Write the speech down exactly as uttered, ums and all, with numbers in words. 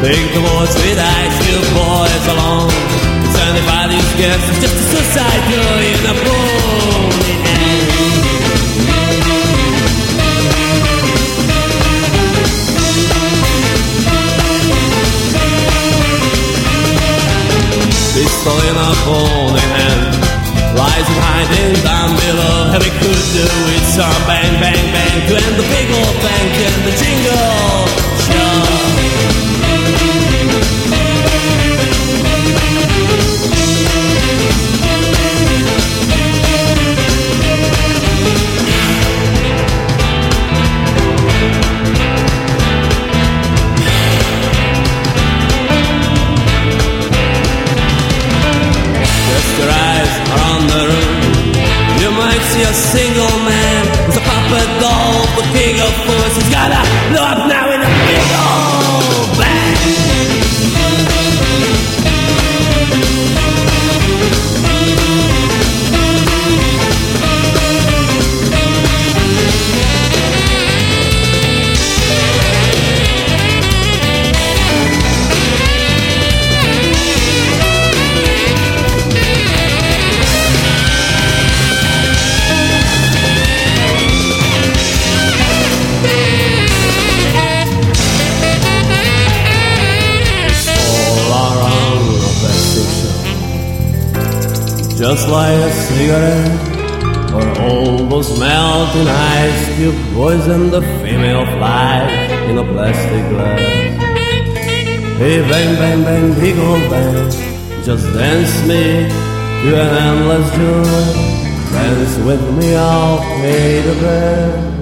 Take the boys with ice cube boys along. It's anybody's guess, it's just a suicide door in a bowling alley. Pistol in a phony hand, rising hiding down below. Heavy could do with some bang, bang, bang to end the big old bank and the jingle show. Your eyes are on the room. You might see a single man with a puppet doll, the king of force. He's gotta blow up now in a big old bang. Just like a cigarette, or all those melting ice cube poison the female flies in a plastic glass. Hey, bang, bang, bang, big old bang, just dance me to an endless joy. Dance with me, I'll pay the rent.